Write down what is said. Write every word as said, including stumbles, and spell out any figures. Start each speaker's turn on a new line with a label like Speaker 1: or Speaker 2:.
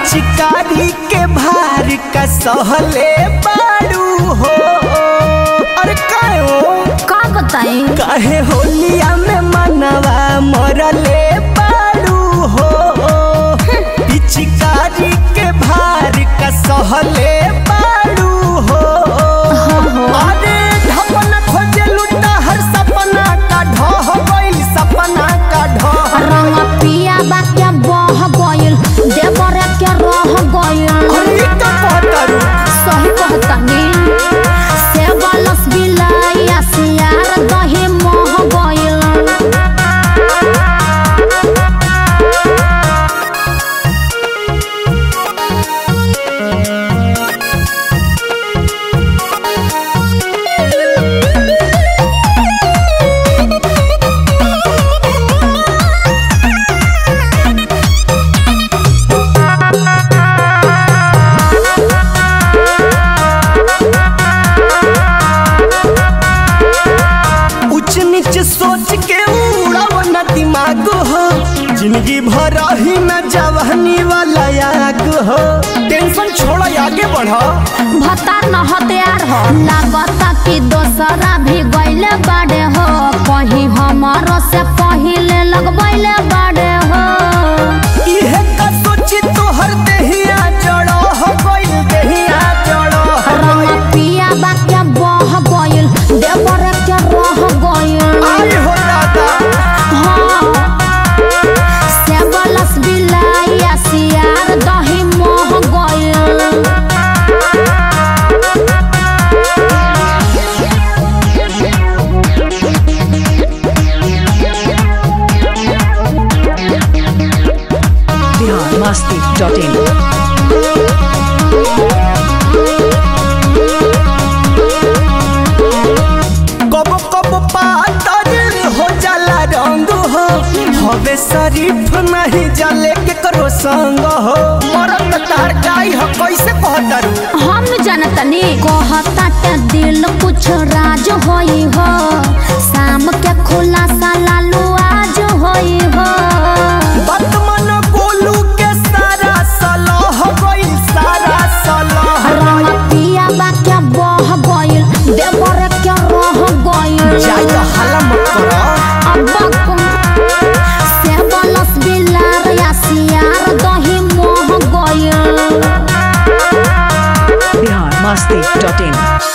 Speaker 1: पिचकारी के भार का सहले बाड़ू हो। अरे काहे
Speaker 2: का बताई
Speaker 1: काहे होलिया में मनवा मरले बाड़ू हो। पिचकारी के भार का सहले बाड़ू हो। अरे ढपना खोजे लुटा हर सपना का ढह गइल सपना का ढह।
Speaker 2: रंग पिया बा क्या बह गइल देवरे क्या रह गइल।
Speaker 1: अरे का कहतारू
Speaker 2: सही कहतानी से बलस बिलाई आसियार दही मोह गइल।
Speaker 1: सोच के उड़ाव न दिमाग हो। जिंदगी भर ही न जवानी वाला याग हो। टेंशन छोड़ आगे बढ़
Speaker 2: भतार न हथियार हो लागता कि दोसरा भी गइले बाड़े हो। कहीं हमारो से पहिले लगबैले बाड़े हो।
Speaker 1: इहे का सोची तोहर देहिया जड़ो हो गइल देहिया जड़ो हो
Speaker 2: रंग पिया बा क्या बह गइल देवरे क्या रह गइल।
Speaker 1: आई हो दादा
Speaker 2: हाँ से बलस बिलाई आसियार दही मोह गइल।
Speaker 3: Bihar Masti dot in.
Speaker 1: कब कब पातर हो जाला रंग हो। हवे शरीफ नहीं जाले के करो संग हो। मरद तार गाई हो कैसे कहतारू
Speaker 2: हम जनतनी कहता के दिल कुछ राज होई हो। शाम के खुलासा लालू आज होई हो।
Speaker 1: वर्तमान गोलू के सारा सलाह गइल सारा सलाह
Speaker 2: रंग पिया बा क्या बह गइल देवरे क्या रह गइल।
Speaker 1: जाई तो हल्ला मत करो
Speaker 2: अब्बा को से बलस बिलार आसियार दही मोह गइल।
Speaker 3: बिहार मस्ती डॉट इन।